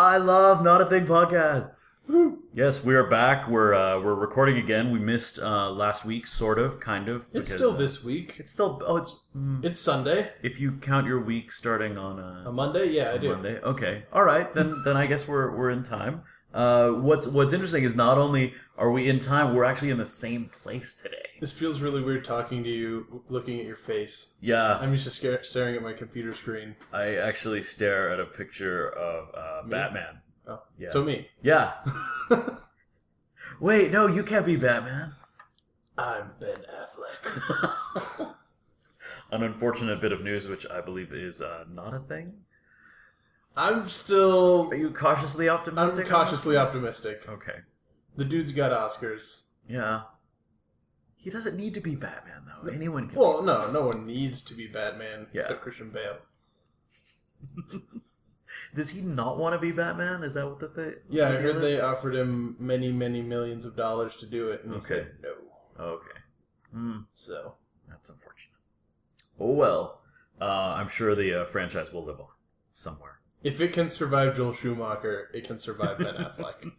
I love Not a Thing podcast. Yes, we are back. We're recording again. We missed last week, sort of, kind of. It's still this week. It's still. Oh, it's Sunday. If you count your week starting on a Monday, yeah, I do. Monday, okay, all right. Then I guess we're in time. What's interesting is not only are we in time, we're actually in the same place today. This feels really weird talking to you, looking at your face. Yeah. I'm used to staring at my computer screen. I actually stare at a picture of Batman. Oh, yeah. So me. Yeah. Wait, no, you can't be Batman. I'm Ben Affleck. An unfortunate bit of news, which I believe is not a thing. I'm still... Are you cautiously optimistic? I'm cautiously optimistic. Okay. The dude's got Oscars. Yeah. He doesn't need to be Batman, though. Anyone can. Well, no one needs to be Batman except Christian Bale. Does he not want to be Batman? Is that what the thing? Yeah, I heard they offered him many, many millions of dollars to do it, and he said no. Okay. So that's unfortunate. Oh well. I'm sure the franchise will live on somewhere. If it can survive Joel Schumacher, it can survive Ben Affleck.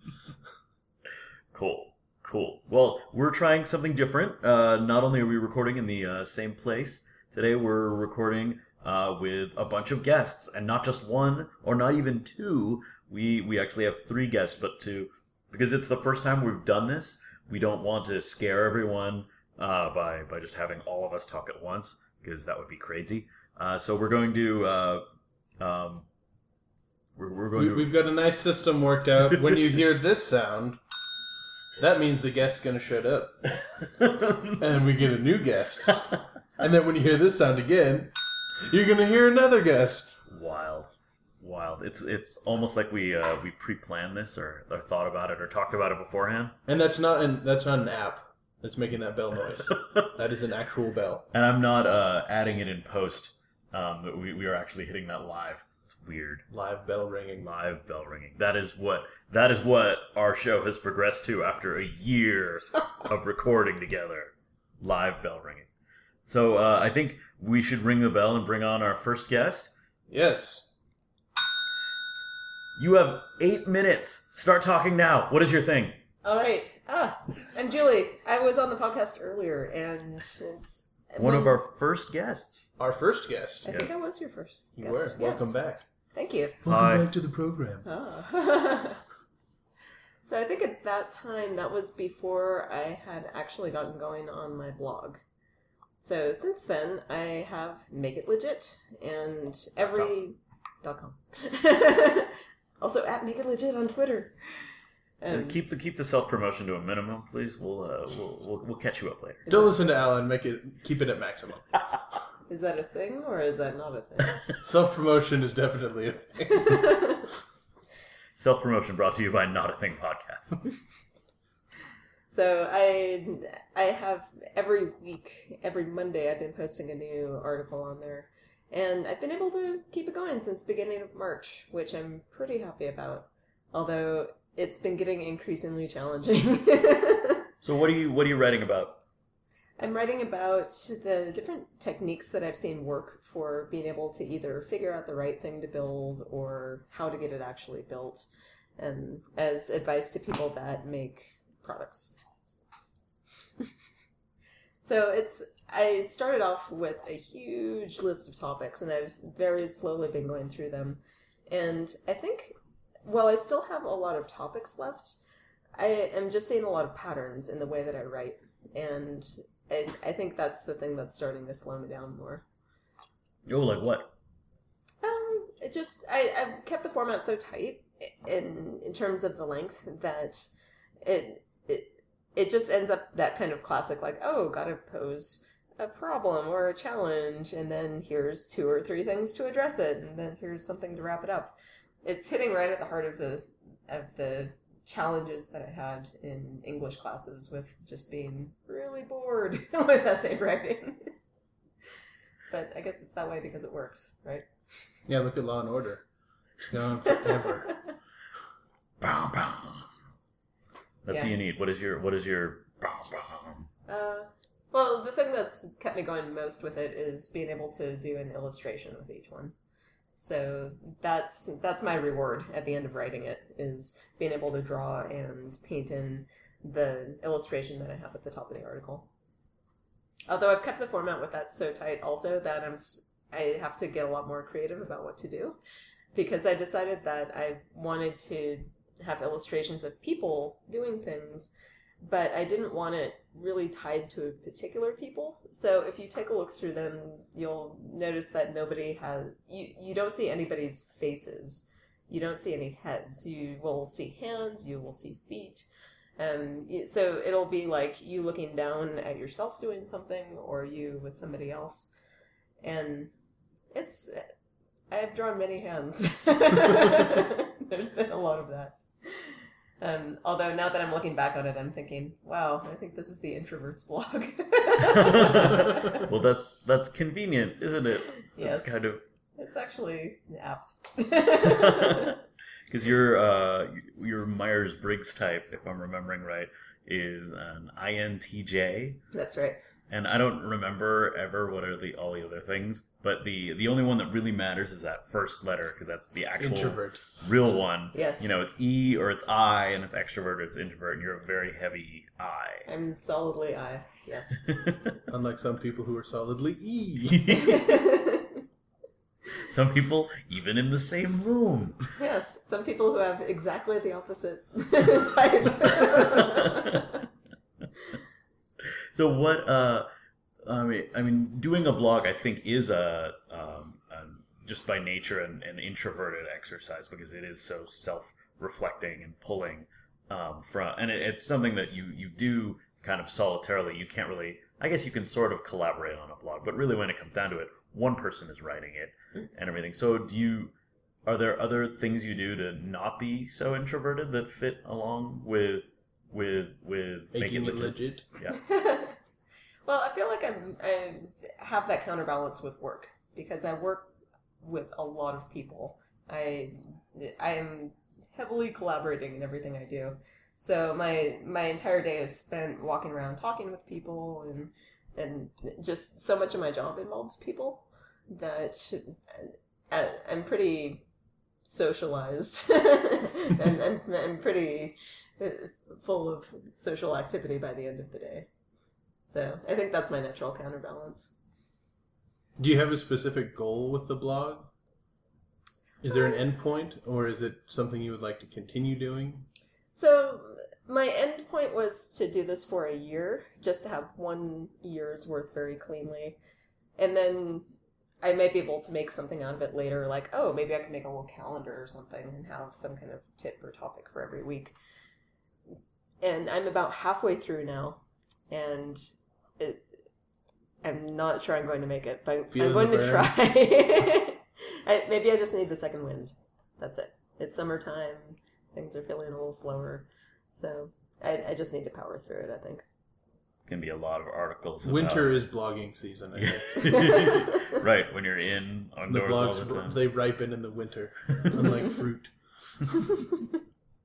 Cool. Well, we're trying something different. Not only are we recording in the same place, today we're recording with a bunch of guests, and not just one or not even two. We actually have 3 guests, but because it's the first time we've done this, we don't want to scare everyone by just having all of us talk at once, because that would be crazy. So we're going to We've got a nice system worked out. When you hear this sound, that means the guest's going to shut up. And we get a new guest. And then when you hear this sound again, you're going to hear another guest. Wild. It's almost like we pre-planned this or thought about it or talked about it beforehand. And that's not an app that's making that bell noise. That is an actual bell. And I'm not adding it in post. We are actually hitting that live. It's weird. Live bell ringing. That is what our show has progressed to after a year of recording together. Live bell ringing. So I think we should ring the bell and bring on our first guest. Yes. You have 8 minutes. Start talking now. What is your thing? All right. I'm Julie. I was on the podcast earlier, and it's... One of our first guests. Our first guest. I think I was your first guest. You were. Welcome back. Thank you. Welcome back to the program. Oh. So I think at that time, that was before I had actually gotten going on my blog. So since then, I have Make It Legit, and every... .com. Also at Make It Legit on Twitter. Keep the self-promotion to a minimum, please. We'll catch you up later. Don't listen to Alan. Keep it at maximum. Is that a thing, or is that not a thing? Self-promotion is definitely a thing. Self-promotion brought to you by Not a Thing Podcast. So I have every week, every Monday, I've been posting a new article on there. And I've been able to keep it going since the beginning of March, which I'm pretty happy about. Although it's been getting increasingly challenging. So what are you writing about? I'm writing about the different techniques that I've seen work for being able to either figure out the right thing to build or how to get it actually built, as advice to people that make products. So I started off with a huge list of topics, and I've very slowly been going through them. And I think, while I still have a lot of topics left, I am just seeing a lot of patterns in the way that I write. And I think that's the thing that's starting to slow me down more. Oh, like what? I've kept the format so tight in terms of the length that it just ends up that kind of classic, like, oh, gotta pose a problem or a challenge, and then here's 2 or 3 things to address it, and then here's something to wrap it up. It's hitting right at the heart of the challenges that I had in English classes with just being really bored with essay writing. But I guess it's that way because it works, right? Yeah, look at Law and Order. It's gone forever. Bow, bow. That's what you need. What is your bow, bow? Well, the thing that's kept me going most with it is being able to do an illustration with each one. So that's my reward at the end of writing it, is being able to draw and paint in the illustration that I have at the top of the article. Although I've kept the format with that so tight also that I have to get a lot more creative about what to do, because I decided that I wanted to have illustrations of people doing things, but I didn't want it really tied to particular people. So if you take a look through them, you'll notice that nobody has... You don't see anybody's faces. You don't see any heads. You will see hands, you will see feet. So it'll be like you looking down at yourself doing something, or you with somebody else. And I've drawn many hands. There's been a lot of that. Although now that I'm looking back on it, I'm thinking, wow, I think this is the introvert's blog. Well, that's convenient, isn't it? Yes. That's kind of... It's actually apt. Because your Myers-Briggs type, if I'm remembering right, is an INTJ. That's right. And I don't remember ever what are all the other things, but the only one that really matters is that first letter, because that's the actual Introvert. real one. Yes. You know, it's E or it's I, and it's extrovert or it's introvert, and you're a very heavy I. I'm solidly I, yes. Unlike some people who are solidly E. Some people even in the same room. Yes, some people who have exactly the opposite type. So what? I mean, doing a blog, I think, is a just by nature an introverted exercise, because it is so self-reflecting and pulling from, and it's something that you do kind of solitarily. You can't really, I guess, you can sort of collaborate on a blog, but really, when it comes down to it, one person is writing it and everything. So are there other things you do to not be so introverted that fit along with making it legit? Yeah. Well, I feel like I have that counterbalance with work, because I work with a lot of people. I am heavily collaborating in everything I do. So my entire day is spent walking around talking with people, and just so much of my job involves people that I'm pretty socialized and I'm pretty full of social activity by the end of the day. So I think that's my natural counterbalance. Do you have a specific goal with the blog? Is there an end point, or is it something you would like to continue doing? So my end point was to do this for a year, just to have 1 year's worth very cleanly. And then I might be able to make something out of it later, like, oh, maybe I can make a little calendar or something and have some kind of tip or topic for every week. And I'm about halfway through now, and I'm not sure I'm going to make it, but I'm going to try. Maybe I just need the second wind. That's it. It's summertime. Things are feeling a little slower. So I just need to power through it, I think. Can be a lot of articles. Winter is blogging season, I think. Right, when you're indoors the blogs, all the time. they ripen in the winter, unlike fruit. Do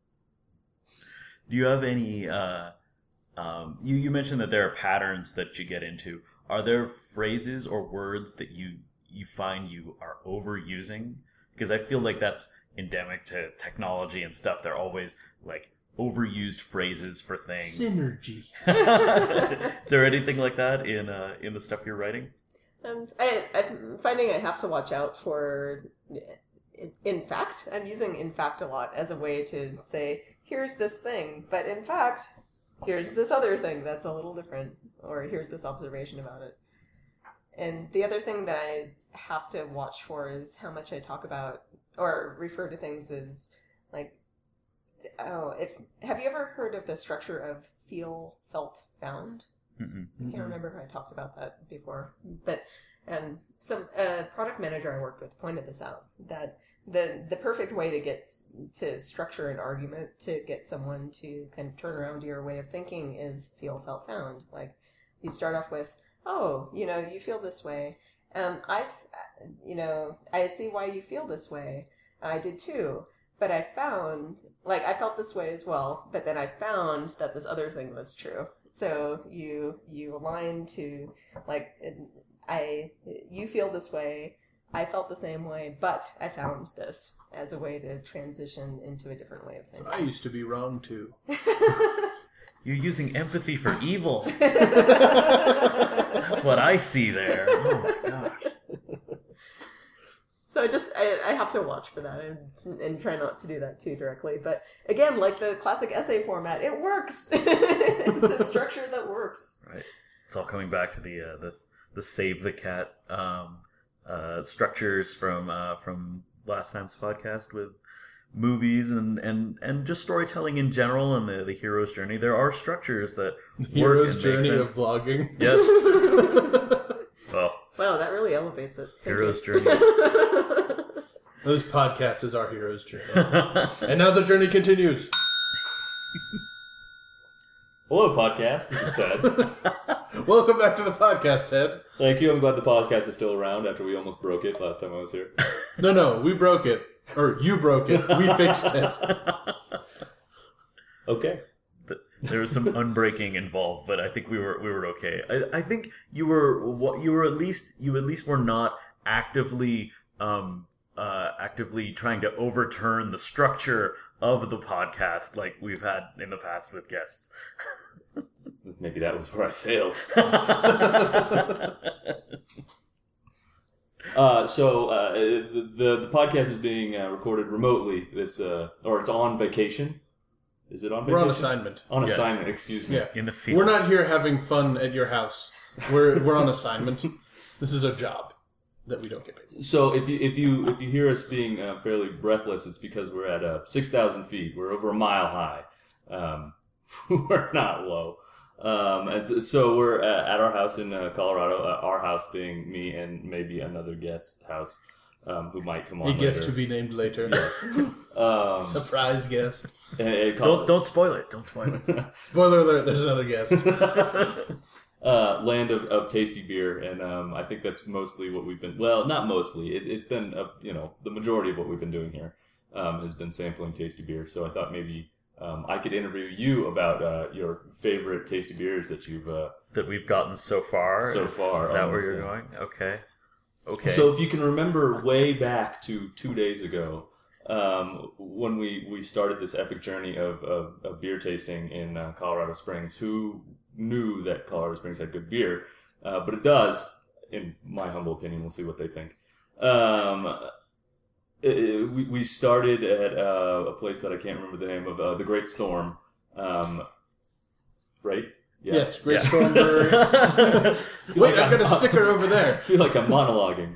you have any... you mentioned that there are patterns that you get into. Are there phrases or words that you find you are overusing? Because I feel like that's endemic to technology and stuff. They're always like overused phrases for things. Synergy. Is there anything like that in the stuff you're writing? I'm finding I have to watch out for... In fact, I'm using in fact a lot as a way to say, here's this thing, but in fact, here's this other thing that's a little different, or here's this observation about it. And the other thing that I have to watch for is how much I talk about or refer to things as, like, have you ever heard of the structure of feel, felt, found? Mm-mm. I can't remember if I talked about that before, but some product manager I worked with pointed this out, that the perfect way to get to structure an argument to get someone to kind of turn around to your way of thinking is feel, felt, found. Like, you start off with, oh, you feel this way. I see why you feel this way. I did too. But I found, I felt this way as well, but then I found that this other thing was true. So you align to, you feel this way, I felt the same way, but I found this as a way to transition into a different way of thinking. I used to be wrong too. You're using empathy for evil. That's what I see there. Oh my gosh. So I have to watch for that and try not to do that too directly. But again, like the classic essay format, it works. It's a structure that works. Right. It's all coming back to the Save the Cat structures from last time's podcast with movies and just storytelling in general and the hero's journey. There are structures that Hero's work journey and make of sense. vlogging. Yes. Well, Wow, that really elevates it. Thank hero's you. journey. This podcast is our hero's journey. And now the journey continues. Hello, podcast. This is Ted. Welcome back to the podcast, Ted. Thank you. I'm glad the podcast is still around after we almost broke it last time I was here. No, we broke it. Or you broke it. We fixed it. Okay. There was some unbreaking involved, but I think we were okay. I think you at least were not actively trying to overturn the structure of the podcast like we've had in the past with guests. Maybe that was where I failed. The podcast is being recorded remotely. Or it's on vacation. Is it on vacation? We're on assignment. On Yeah. assignment, excuse me. Yeah. In the field. We're not here having fun at your house. We're on assignment. This is a job that we don't get paid. So if you hear us being fairly breathless, it's because we're at 6,000 feet. We're over a mile high. We're not low. So we're at our house in Colorado. Our house being me and maybe another guest's house who might come on A guest later. to be named later. Surprise guest. Don't spoil it. Don't spoil it. Spoiler alert, there's another guest. Land of tasty beer, and I think that's mostly what we've been. Well, not mostly. It's been the majority of what we've been doing here has been sampling tasty beer. So I thought maybe I could interview you about your favorite tasty beers that you've That we've gotten so far. So far, Is that on where this, you're going? Okay. Okay. So if you can remember way back to 2 days ago, when we started this epic journey of beer tasting in Colorado Springs, who knew that Colorado Springs had good beer? But it does, in my humble opinion. We'll see what they think. We started at a place that I can't remember the name of, the Great Storm, right? Yeah. Yes, Great Yeah. Storm Brewery. Wait, I've got a sticker over there. I feel like I'm monologuing.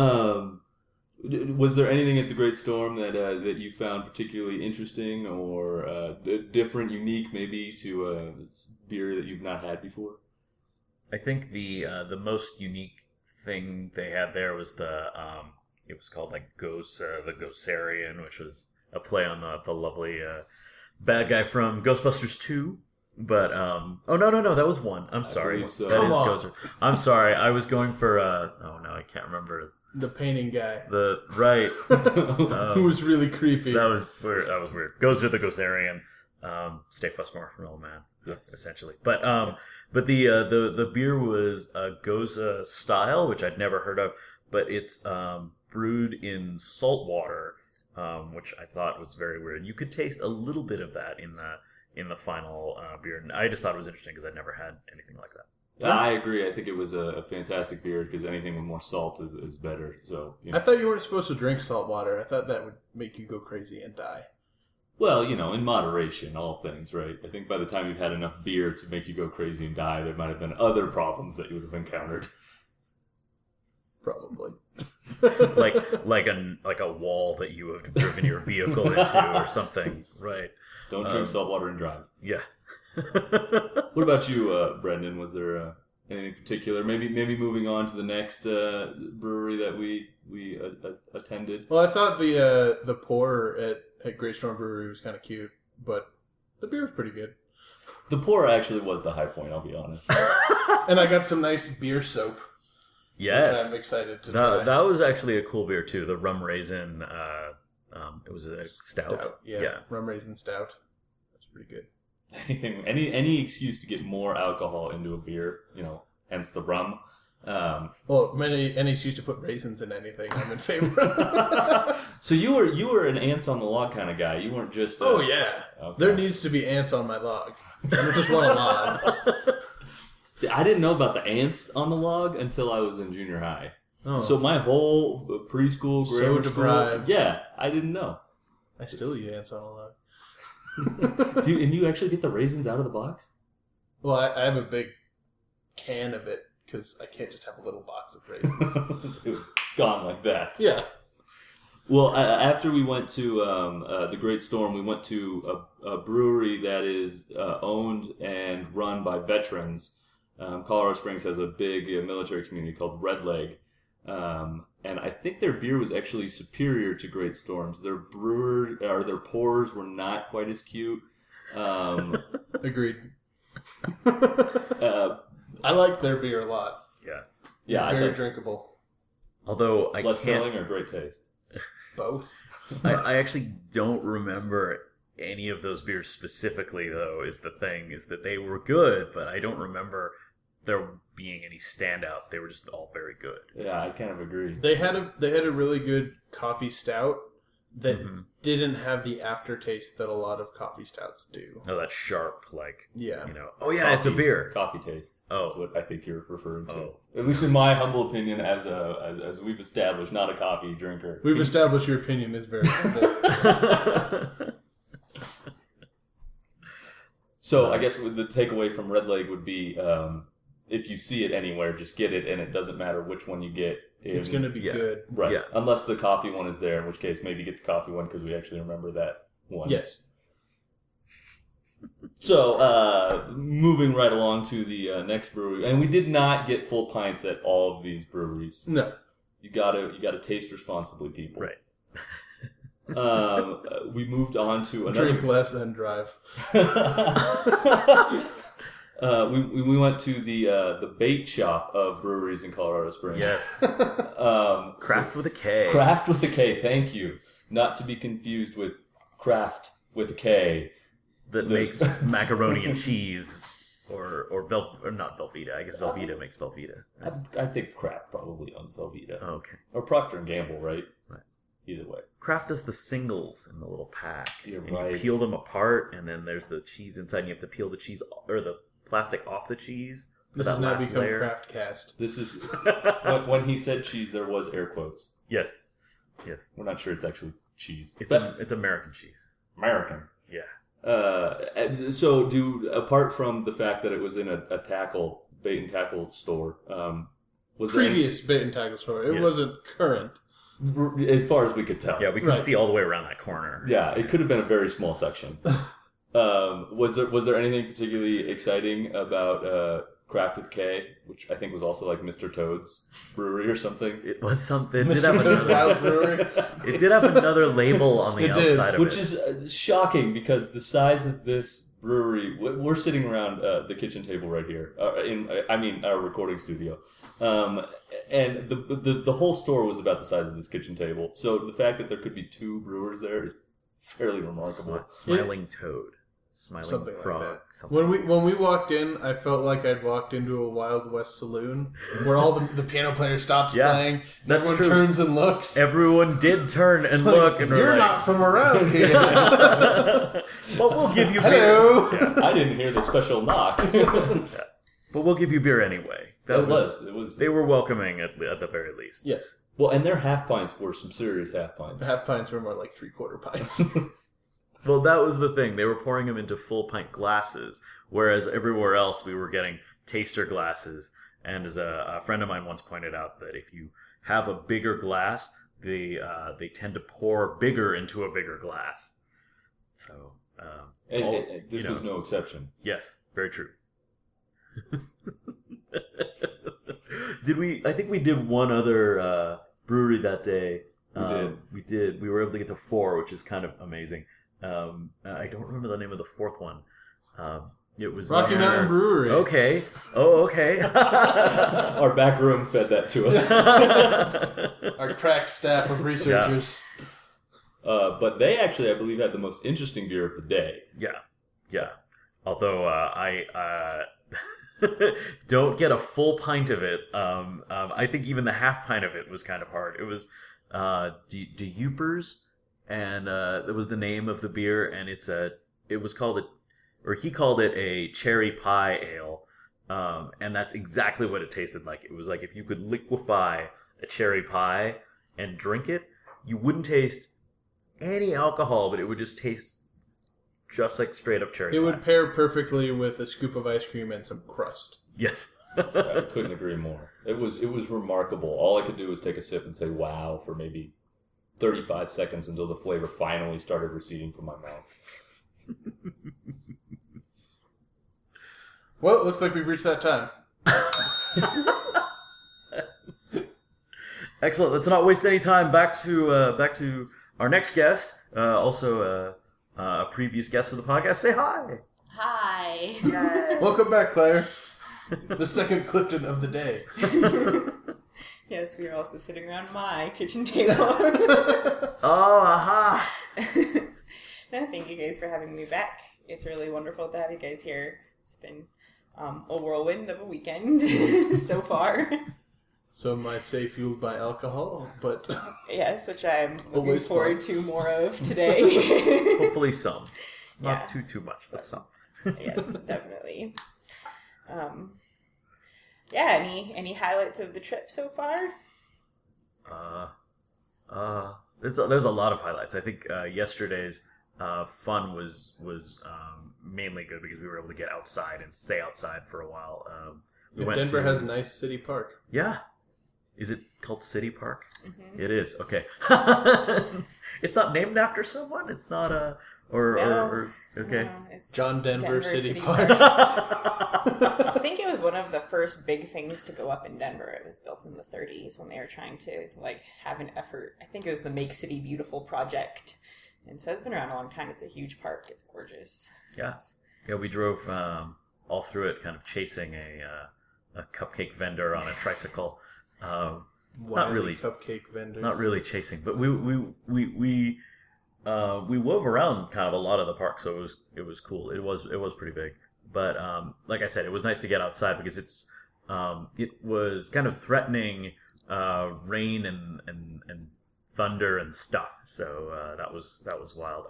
Was there anything at the Great Storm that you found particularly interesting or different, unique, maybe to beer that you've not had before? I think the most unique thing they had there was it was called like the Gosarian, which was a play on the lovely bad guy from Ghostbusters 2. But oh no, that was one. I'm sorry. believe so. That Come is on. Gozer. I'm sorry. I was going for oh no, I can't remember The painting guy. the right. Who was really creepy. That was weird. Gozer the Gosarian. Stay Fussmore from Old Man. Yes. Essentially. But the beer was Goza style, which I'd never heard of, but it's brewed in salt water, which I thought was very weird. You could taste a little bit of that in the final beer, and I just thought it was interesting because I'd never had anything like that. I agree. I think it was a fantastic beer because anything with more salt is better. So, I thought you weren't supposed to drink salt water. I thought that would make you go crazy and die. well, in moderation, all things, right? I think by the time you've had enough beer to make you go crazy and die, there might have been other problems that you would have encountered. Probably. like a wall that you have driven your vehicle into or something, right? Don't drink salt water and drive. Yeah. What about you, Brendan? Was there anything particular? Maybe moving on to the next brewery that we attended. Well, I thought the pour at Great Storm Brewery was kind of cute, but the beer was pretty good. The pour actually was the high point. I'll be honest. And I got some nice beer soap, which Yes. I'm excited to try. That was actually a cool beer too. The rum raisin. It was a stout. Yeah, rum raisin stout. That's pretty good. Any excuse to get more alcohol into a beer, hence the rum. Well, many NAs used to put raisins in anything. I'm in favor. So you were an ants on the log kind of guy. You weren't just. Oh yeah, Okay. there needs to be ants on my log. I don't just want a log. See, I didn't know about the ants on the log until I was in junior high. Oh, So my whole preschool, So grammar deprived. school, yeah, I didn't know. I still eat ants on a log. And you actually get the raisins out of the box? Well, I have a big can of it because I can't just have a little box of raisins. It was gone like that. Yeah. Well, after we went to the Great Storm, we went to a brewery that is owned and run by veterans. Colorado Springs has a big military community called Red Leg. And I think their beer was actually superior to Great Storm's. Their their pours were not quite as cute. Agreed. Uh, I like their beer a lot. Yeah. yeah, It's I very thought drinkable. Although I less can't, smelling or great taste. Both. I actually don't remember any of those beers specifically. Though is the thing is that they were good, but I don't remember there being any standouts. They were just all very good. Yeah, I kind of agree. They had a really good coffee stout that Mhm. didn't have the aftertaste that a lot of coffee stouts do. Oh, that sharp, like Yeah. Oh yeah, it's a Coffee- beer. Coffee taste. Oh. Is what I think you're referring to. Oh. At least in my humble opinion, as we've established, not a coffee drinker. We've established your opinion is very humble. So I guess the takeaway from Red Leg would be, if you see it anywhere, just get it, and it doesn't matter which one you get. It's going to be Yeah. good. Right. Yeah. Unless the coffee one is there, in which case maybe get the coffee one because we actually remember that one. Yes. So, moving right along to the next brewery, and we did not get full pints at all of these breweries. No. You gotta taste responsibly, people. Right. We moved on to another. Drink less and drive. We went to the bait shop of breweries in Colorado Springs. Yes. Um, Craft with a K. Craft with a K. Thank you. Not to be confused with Craft with a K. That makes macaroni and cheese, or not Velveeta. I guess Velveeta makes Velveeta. I think Kraft probably owns Velveeta. Okay. Or Procter & Gamble, right? Right. Either way. Kraft does the singles in the little pack. You're and right. You peel them apart, and then there's the cheese inside, and you have to peel the cheese or the plastic off the cheese. This that has now last become layer. Craft Cast. This is... when he said cheese, there was air quotes. Yes. Yes. We're not sure it's actually cheese. It's American cheese. American. Yeah. So, apart from the fact that it was in a bait and tackle store, was Previous bait and tackle store. It Yes. wasn't current. there as far as we could tell? Yeah, we couldn't Right. see all the way around that corner. Yeah, it could have been a very small section. Was there anything particularly exciting about Craft with K, which I think was also like Mr. Toad's brewery or something? It was something. It did Mr. have Toad's Wild another, Brewery. it did have another label on the It did, outside of Which it. is shocking because the size of this brewery. We're sitting around the kitchen table right here. Our recording studio, and the whole store was about the size of this kitchen table. So the fact that there could be two brewers there is fairly remarkable. Smiling Toad. Smiling Something Frog. like that. something. When we walked in, I felt like I'd walked into a Wild West saloon where all the piano player stops Yeah, playing. And that's everyone true. turns and looks. Everyone did turn and look, and You're were like, not from around here. but we'll give you beer. Hello. Yeah. I didn't hear the special knock. But we'll give you beer anyway. It was. They were welcoming at the very least. Yes. Well, and their half pints were some serious half pints. The half pints were more like 3/4 pints. Well, that was the thing. They were pouring them into full pint glasses, whereas everywhere else we were getting taster glasses. And as a friend of mine once pointed out, that if you have a bigger glass, they tend to pour bigger into a bigger glass. So, And this was no exception. yes, very true. Did we? I think we did one other brewery that day. We did. We were able to get to 4, which is kind of amazing. I don't remember the name of the 4th one. It was Rocky Mountain Brewery. Okay. Oh, okay. Our back room fed that to us. Our crack staff of researchers. But they actually, I believe, had the most interesting beer of the day. Yeah. Although Don't get a full pint of it. I think even the half pint of it was kind of hard. It was De Yoopers, and that was the name of the beer, and he called it a cherry pie ale, and that's exactly what it tasted like. It was like if you could liquefy a cherry pie and drink it, you wouldn't taste any alcohol, but it would just taste just like straight up cherry pie. It would pair perfectly with a scoop of ice cream and some crust. Yes. I couldn't agree more. It was remarkable. All I could do was take a sip and say wow for maybe 35 seconds until the flavor finally started receding from my mouth. Well, it looks like we've reached that time. Excellent. Let's not waste any time. Back to our next guest. Also a previous guest of the podcast. Say hi. Hi. Welcome back, Claire. The second Clifton of the day. Yes, we are also sitting around my kitchen table. Oh, aha. Thank you guys for having me back. It's really wonderful to have you guys here. It's been a whirlwind of a weekend so far. Some might say fueled by alcohol, but Yes, which I'm looking Always forward fun. to more of today. Hopefully some. Not Yeah. too much, but some. Yes, definitely. Yeah, any highlights of the trip so far? There's a lot of highlights. I think yesterday's fun was mainly good because we were able to get outside and stay outside for a while. Denver has a nice city park. Yeah. Is it called City Park? Mm-hmm. It is. Okay. It's not named after someone. It's not a okay. No, it's John Denver City Park. I think it was one of the first big things to go up in Denver. It was built in the 30s when they were trying to have an effort. I think it was the Make City Beautiful project. And so it's been around a long time. It's a huge park. It's gorgeous. Yeah. Yeah, we drove all through it kind of chasing a cupcake vendor on a tricycle. Not really cupcake vendors. Not really chasing, but we wove around kind of a lot of the park, so it was cool. It was pretty big, but like I said, it was nice to get outside because it was kind of threatening rain and thunder and stuff. So that was wild.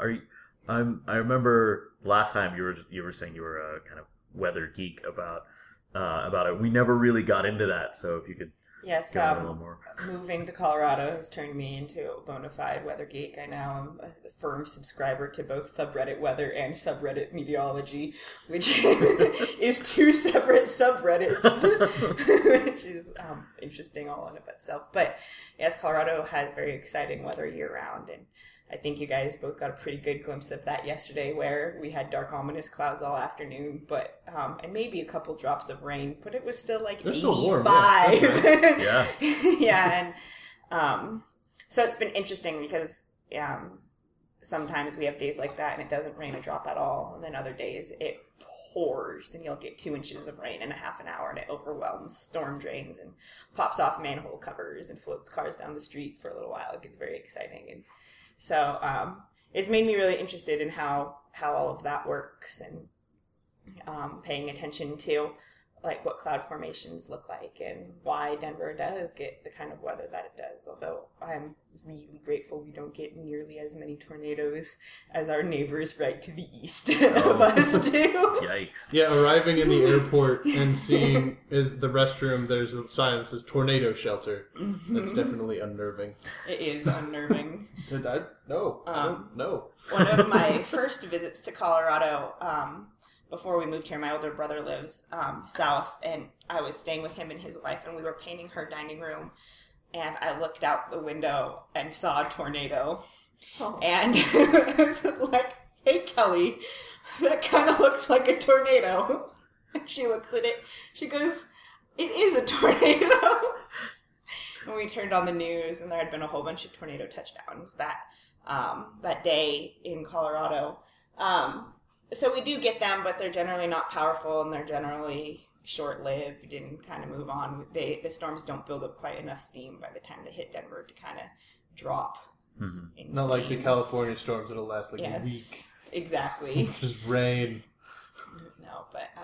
I remember last time you were saying you were a kind of weather geek about it. We never really got into that, so if you could. Yes, a little more. Moving to Colorado has turned me into a bona fide weather geek. I now am a firm subscriber to both subreddit weather and subreddit meteorology, which is two separate subreddits, which is interesting all in of itself. But yes, Colorado has very exciting weather year-round, and I think you guys both got a pretty good glimpse of that yesterday, where we had dark, ominous clouds all afternoon, but and maybe a couple drops of rain, but it was still like 85. Still warm, yeah. Yeah, and so it's been interesting because sometimes we have days like that and it doesn't rain a drop at all, and then other days it pours and you'll get 2 inches of rain in a half an hour and it overwhelms storm drains and pops off manhole covers and floats cars down the street for a little while. It gets very exciting, and so it's made me really interested in how all of that works, and paying attention to what cloud formations look like and why Denver does get the kind of weather that it does. Although I'm really grateful we don't get nearly as many tornadoes as our neighbors right to the east of us do. Yikes. Yeah, arriving in the airport and seeing is the restroom, there's a sign that says tornado shelter. Mm-hmm. That's definitely unnerving. It is unnerving. I don't know. One of my first visits to Colorado, before we moved here, my older brother lives south, and I was staying with him and his wife, and we were painting her dining room, and I looked out the window and saw a tornado. Oh. And I was like, hey, Kelly, that kind of looks like a tornado. And she looks at it. She goes, it is a tornado. And we turned on the news, and there had been a whole bunch of tornado touchdowns that day in Colorado. So we do get them, but they're generally not powerful, and they're generally short-lived and kind of move on. The storms don't build up quite enough steam by the time they hit Denver to kind of drop. Mm-hmm. Not like the California storms that'll last a week. Exactly. Just rain. No, but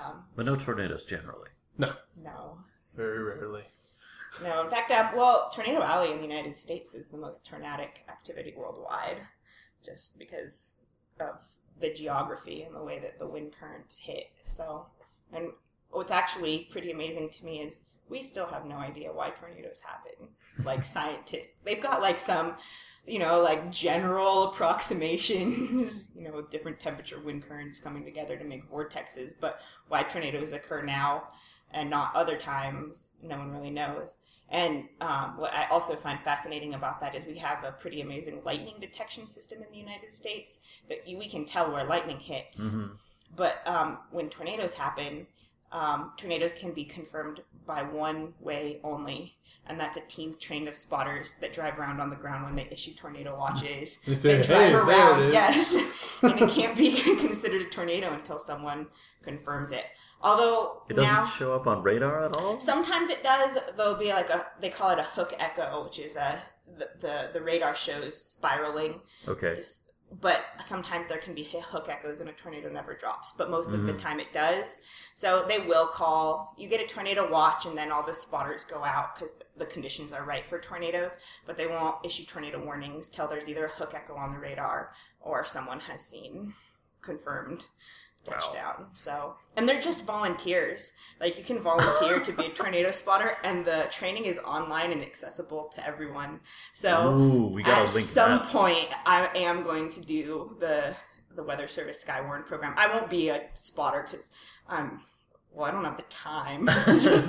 But no tornadoes generally. No, No. very rarely. No, in fact, Tornado Alley in the United States is the most tornadic activity worldwide, just because of the geography and the way that the wind currents hit. So, and what's actually pretty amazing to me is we still have no idea why tornadoes happen. Like scientists, they've got like some, like general approximations, with different temperature wind currents coming together to make vortexes, but why tornadoes occur now and not other times, no one really knows. And what I also find fascinating about that is we have a pretty amazing lightning detection system in the United States that we can tell where lightning hits. Mm-hmm. But when tornadoes happen, tornadoes can be confirmed by one way only, and that's a team trained of spotters that drive around on the ground when they issue tornado watches. They say, They drive "Hey, there around, it is." yes, and it can't be considered a tornado until someone confirms it. Although It doesn't now, show up on radar at all? sometimes it does. There'll be like they call it a hook echo, which is the radar shows spiraling. Okay. But sometimes there can be hook echoes and a tornado never drops. But most of the time it does. So they will call. You get a tornado watch and then all the spotters go out because the conditions are right for tornadoes. But they won't issue tornado warnings till there's either a hook echo on the radar or someone has seen confirmed touchdown. So, and they're just volunteers. Like, you can volunteer to be a tornado spotter, and the training is online and accessible to everyone. So, Ooh, we gotta at link some that. point, I am going to do the Weather Service Skywarn program. I won't be a spotter because I don't have the time to just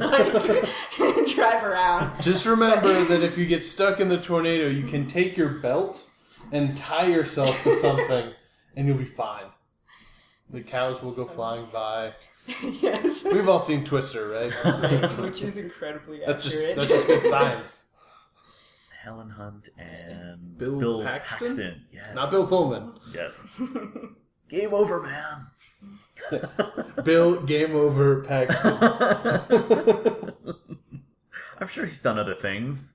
drive around. Just remember that if you get stuck in the tornado, you can take your belt and tie yourself to something, and you'll be fine. The cows will go flying by. Yes. We've all seen Twister, right? Which is incredibly That's accurate. just good science. Helen Hunt and Bill Paxton? Yes. Not Bill Pullman. Yes. Game over, man. Bill Game Over Paxton. I'm sure he's done other things.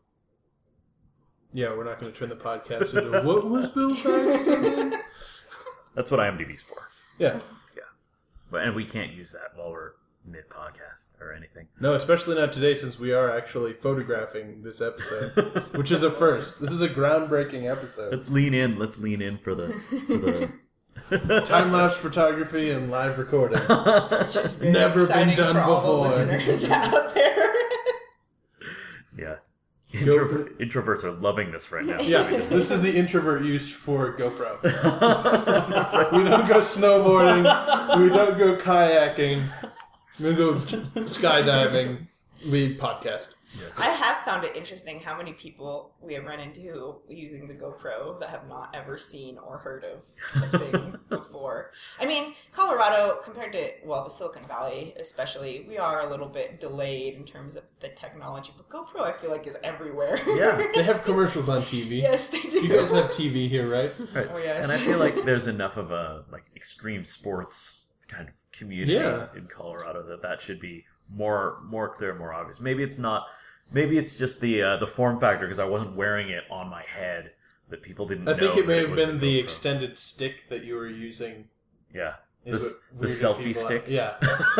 Yeah, we're not going to turn the podcast into what was Bill Paxton? That's what IMDb's for. Yeah. And we can't use that while we're mid-podcast or anything. No, especially not today since we are actually photographing this episode, which is a first. This is a groundbreaking episode. Let's lean in. Let's lean in for the Time-lapse photography and live recording. Just very Never been exciting done for all before. the listeners out there. Yeah. Go- Introverts are loving this right now. Yeah, this is the introvert use for GoPro. We don't go snowboarding. We don't go kayaking. We don't go skydiving. We podcast. I have found it interesting how many people we have run into using the GoPro that have not ever seen or heard of the thing before. I mean, Colorado, compared to, the Silicon Valley especially, we are a little bit delayed in terms of the technology, but GoPro I feel like is everywhere. Yeah. They have commercials on TV. Yes, they do. You guys have TV here, right? Right. Oh, yes. And I feel like there's enough of a extreme sports kind of community in Colorado that should be more clear, more obvious. Maybe it's not. Maybe it's just the form factor because I wasn't wearing it on my head that people didn't know. I think it may have was a been the GoPro. extended stick that you were using. Yeah. is The what weirded selfie people out. stick. Yeah.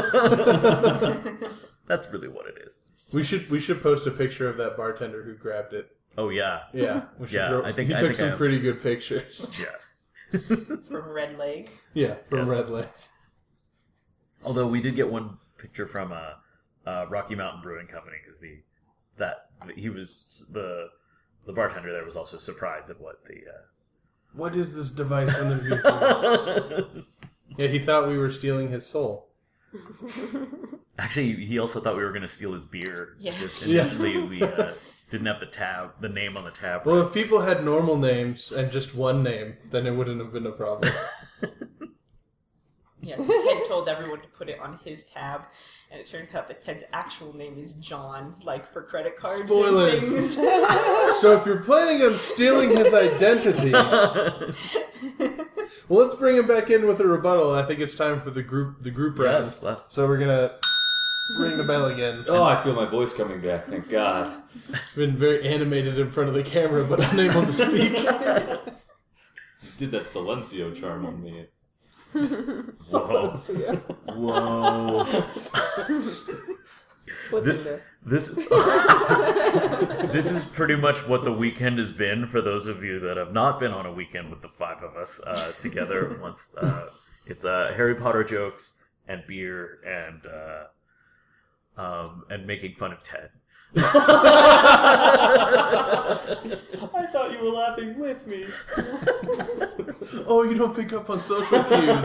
That's really what it is. We should post a picture of that bartender who grabbed it. Oh yeah. Yeah. We should Yeah, I he think took I some have. pretty good pictures. Yeah. From Red Lake. Yeah, from Yes. Red Lake. Although we did get one picture from Rocky Mountain Brewing Company because he was the bartender there was also surprised at what the What is this device from the future? Yeah, he thought we were stealing his soul. Actually, he also thought we were going to steal his beer. Yes. Just initially, we didn't have the name on the tab. Well, if people had normal names and just one name, then it wouldn't have been a problem. Yes, Ted told everyone to put it on his tab, and it turns out that Ted's actual name is John, for credit cards Spoilers. and things. So if you're planning on stealing his identity, well, let's bring him back in with a rebuttal. I think it's time for the group round. Yes, let's. So we're gonna ring the bell again. Oh, I feel my voice coming back. Thank God. Been very animated in front of the camera, but unable to speak. Did that silencio charm on me. So let us see it. Whoa. Flipping This this is pretty much what the weekend has been for those of you that have not been on a weekend with the five of us together. Once it's Harry Potter jokes and beer and making fun of Ted. I thought you were laughing with me. Oh, you don't pick up on social cues.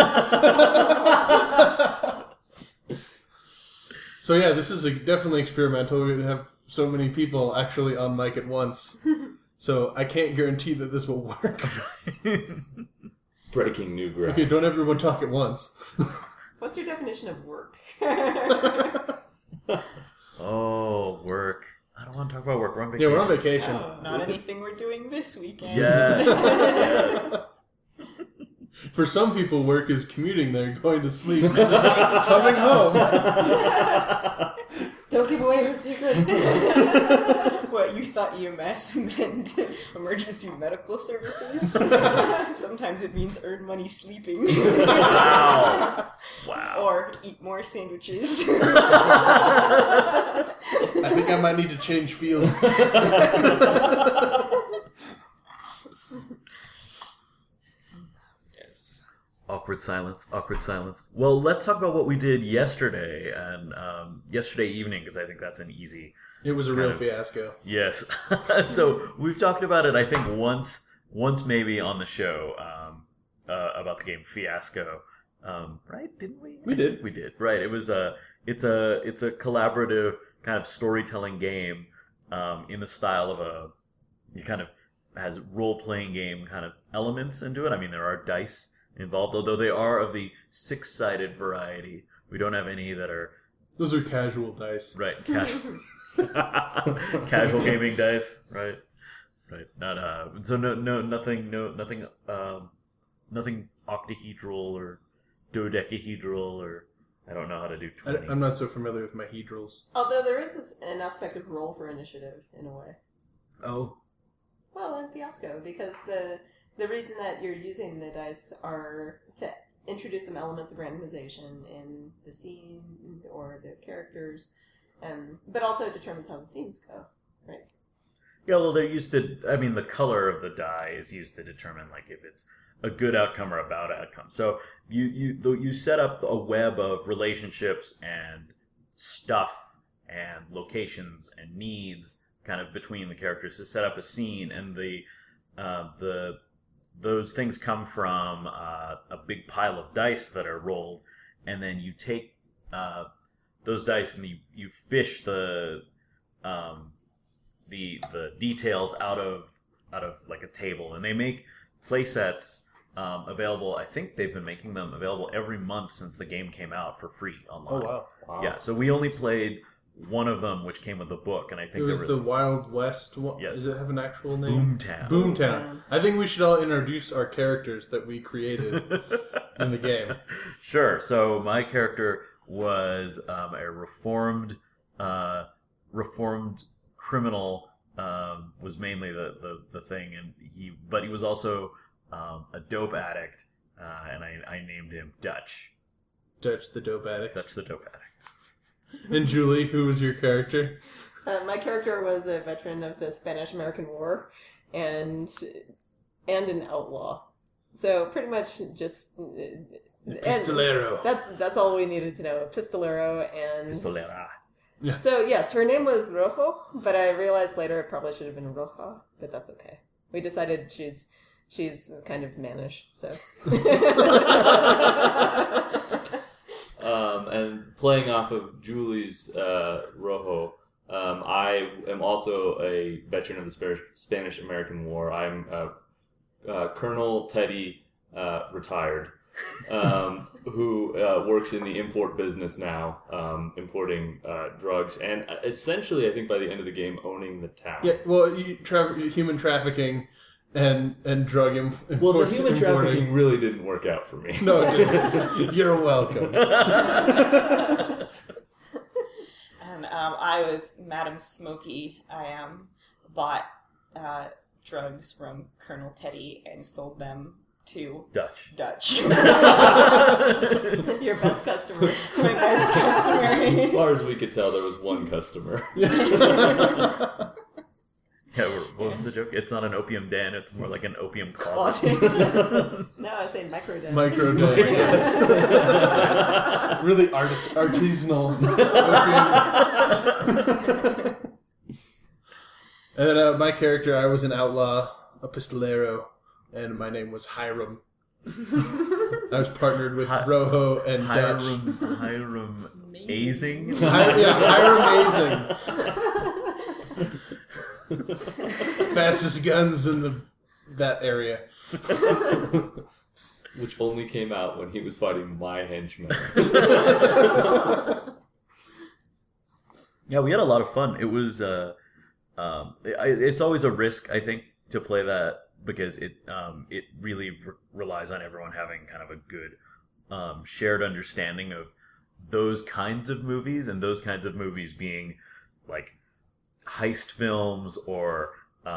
So yeah, this is definitely experimental. We have so many people actually on mic at once. So I can't guarantee that this will work. Breaking new ground. Okay, don't everyone talk at once. What's your definition of work? Oh, work. I don't want to talk about work. We're on Yeah, vacation. we're on vacation. Oh. Not anything we're doing this weekend. Yes. Yes. For some people, work is commuting there, going to sleep, and coming home. Don't give away your secrets. What, you thought EMS meant emergency medical services? Sometimes it means earn money sleeping. Wow. Wow. Or eat more sandwiches. I think I might need to change fields. Awkward silence. Awkward silence. Well, let's talk about what we did yesterday and yesterday evening, because I think that's an easy. It was a real fiasco. Yes. So we've talked about it. I think once maybe on the show about the game Fiasco. Right? Didn't we? We did. We did. Right. It was it's a collaborative kind of storytelling game in the style of it kind of has role playing game kind of elements into it. I mean, there are dice involved, although they are of the 6-sided variety. We don't have any that are Those are casual dice. right casual gaming dice, right. Not so nothing octahedral or dodecahedral, or I don't know how to do 20. I'm not so familiar with my hedrals. Although there is an aspect of roll for initiative in a way. Oh, Well, in Fiasco, because the reason that you're using the dice are to introduce some elements of randomization in the scene or the characters, but also it determines how the scenes go, right? yeah. Well, they're used to. I mean, the color of the die is used to determine like if it's a good outcome or a bad outcome. So you set up a web of relationships and stuff and locations and needs kind of between the characters to set up a scene, and those things come from a big pile of dice that are rolled, and then you take those dice and you fish the details out of like a table, and they make play sets available. I think they've been making them available every month since the game came out for free online. Oh, wow. Yeah, so we only played one of them, which came with the book, and I think It was there the were Wild West one. Yes. Does it have an actual name? Boomtown. Boomtown. I think we should all introduce our characters that we created in the game. Sure. So my character was a reformed criminal. Was mainly the thing, and he was also a dope addict, and I named him Dutch. Dutch the dope addict. Dutch the dope addict. And Julie, who was your character? My character was a veteran of the Spanish-American War, and an outlaw. So pretty much just Pistolero. That's all we needed to know. A pistolero and Pistolera. So yes, her name was Rojo, but I realized later it probably should have been Roja, but that's okay. We decided she's kind of mannish, so. And playing off of Julie's Rojo, I am also a veteran of the Spanish-American War. I'm Colonel Teddy, retired, who works in the import business now, importing drugs, and essentially, I think by the end of the game, owning the town. Yeah, well, human trafficking and drug importing. Well, the human trafficking really didn't work out for me. No, it didn't. You're welcome. And I was Madam Smoky. I bought drugs from Colonel Teddy and sold them to Dutch. Dutch. Your best customer. My best customer. As far as we could tell, there was one customer. Yeah, what was the joke? It's not an opium den, it's more like an opium closet. No, I was saying microdome. Microdome, yes. Really artisanal. And then my character, I was an outlaw, a pistolero, and my name was Hiram. I was partnered with Rojo and Dutch. Hiram Azing? Hiram Azing. Fastest guns in that area. Which only came out when he was fighting my henchman. Yeah, we had a lot of fun. It was, it's always a risk, I think, to play that because it really relies on everyone having kind of a good shared understanding of those kinds of movies, and those kinds of movies being like heist films or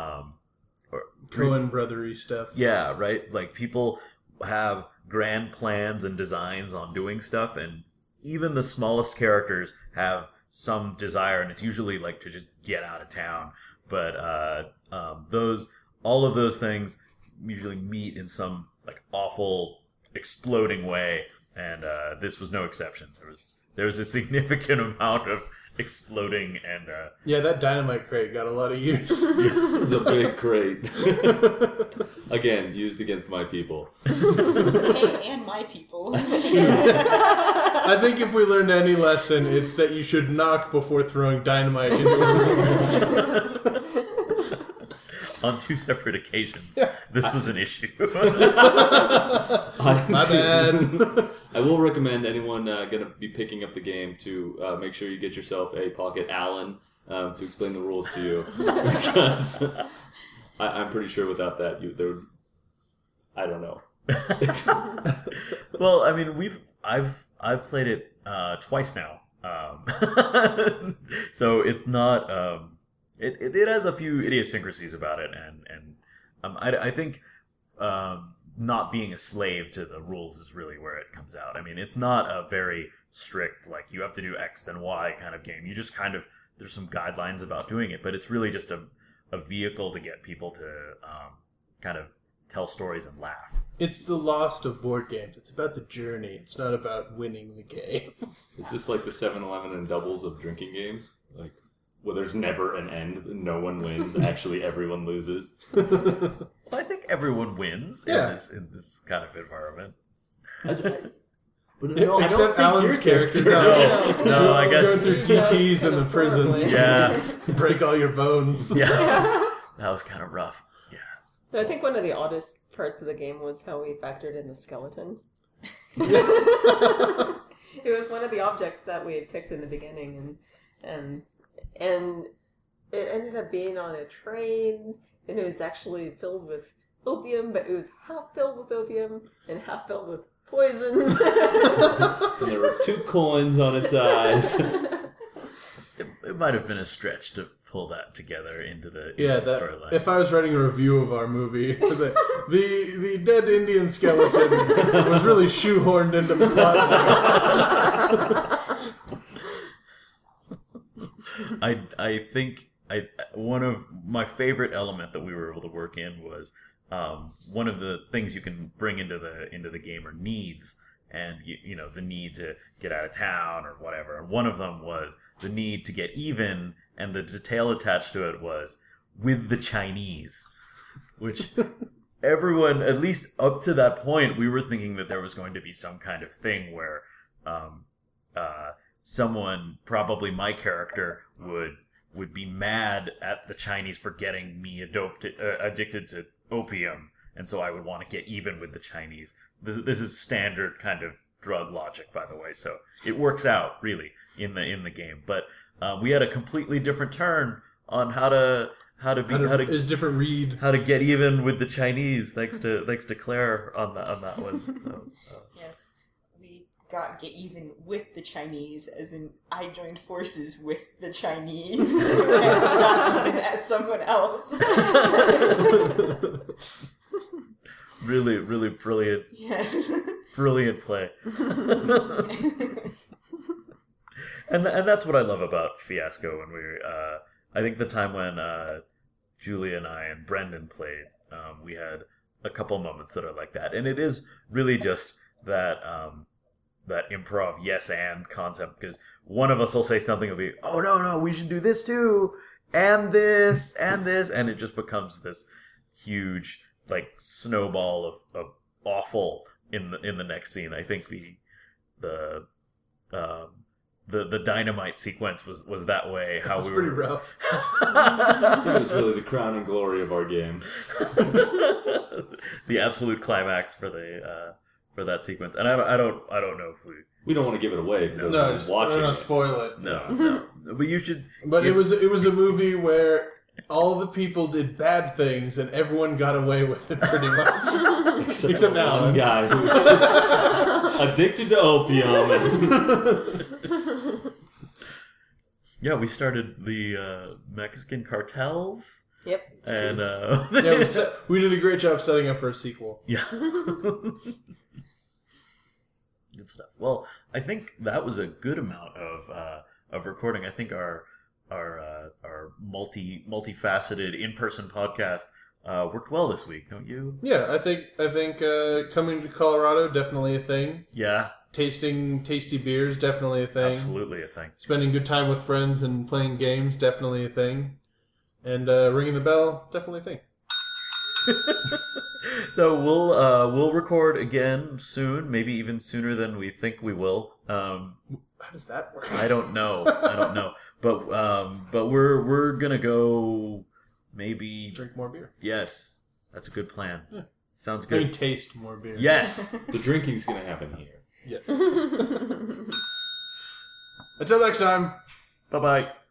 Coen brothery stuff. Yeah, right? Like, people have grand plans and designs on doing stuff, and even the smallest characters have some desire, and it's usually like to just get out of town. But all of those things usually meet in some like awful exploding way, and this was no exception. There was a significant amount of exploding and yeah, that dynamite crate got a lot of use. It was a big crate. Again, used against my people. And my people. I think if we learned any lesson, it's that you should knock before throwing dynamite into a room. on 2 separate occasions. This was an issue. My bad. I will recommend anyone going to be picking up the game to make sure you get yourself a Pocket Allen to explain the rules to you, because I'm pretty sure without that there would, I don't know. Well, I mean, I've played it twice now, so it's not. It has a few idiosyncrasies about it, and I think not being a slave to the rules is really where it comes out. I mean, it's not a very strict, like, you have to do X then Y kind of game. You just kind of, there's some guidelines about doing it, but it's really just a vehicle to get people to kind of tell stories and laugh. It's the Lost of board games. It's about the journey. It's not about winning the game. Is this like the 7-Eleven and doubles of drinking games? Like, well, there's never an end. No one wins. Actually, everyone loses. Well, I think everyone wins Yeah. in this kind of environment. But no, I Except don't think Alan's your character. No, I guess. Going through TTs in the prison. Probably. Yeah, Break all your bones. yeah. That was kind of rough. Yeah. I think one of the oddest parts of the game was how we factored in the skeleton. It was one of the objects that we had picked in the beginning, and it ended up being on a train, and it was actually filled with opium, but it was half filled with opium and half filled with poison. And there were 2 coins on its eyes. It might have been a stretch to pull that together into the Yeah, storyline. if I was writing a review of our movie, it was like, the dead Indian skeleton was really shoehorned into the plot. I think one of my favorite element that we were able to work in was one of the things you can bring into the game are needs, and you know, the need to get out of town or whatever. And one of them was the need to get even, and the detail attached to it was with the Chinese, which everyone, at least up to that point, we were thinking that there was going to be some kind of thing where someone, probably my character, would be mad at the Chinese for getting me addicted to opium, and so I would want to get even with the Chinese. This is standard kind of drug logic, by the way, so it works out really in the game. But we had a completely different turn on how to Is different read. how to get even with the Chinese, thanks to Claire on that one. So, Yes. We got get even with the Chinese, as in I joined forces with the Chinese and got even as someone else. Really, really brilliant, Yes. brilliant play. And that's what I love about Fiasco. When I think the time when Julia and I and Brendan played, we had a couple moments that are like that, and it is really just that that improv yes and concept, because one of us will say something, will be, oh no, we should do this too, and this, and this, and it just becomes this huge like snowball of awful in the next scene. I think the dynamite sequence was that way. How It's we pretty were rough. It was really the crowning glory of our game. the absolute climax for that sequence. And I don't know if We don't want to give it away for those No, who are just watching. don't it. spoil it. no. But you should. But it was a movie where all the people did bad things and everyone got away with it pretty much. Except one Alan. guy who was just addicted to opium. Yeah, we started the Mexican cartels, Yep. It's and true. Yeah, we did a great job setting up for a sequel. yeah. Good stuff. Well, I think that was a good amount of recording. I think our multifaceted in-person podcast worked well this week, don't you? Yeah, I think coming to Colorado, definitely a thing. Yeah, Tasting tasty beers, definitely a thing. absolutely a thing. Spending good time with friends and playing games, definitely a thing. And ringing the bell, definitely a thing. So we'll record again soon, maybe even sooner than we think we will. How does that work? I don't know. But we're gonna go maybe. Drink more beer. Yes, that's a good plan. Yeah. Sounds I mean, good. taste more beer. Yes. The drinking's going to happen here. Yes. Until next time. Bye bye.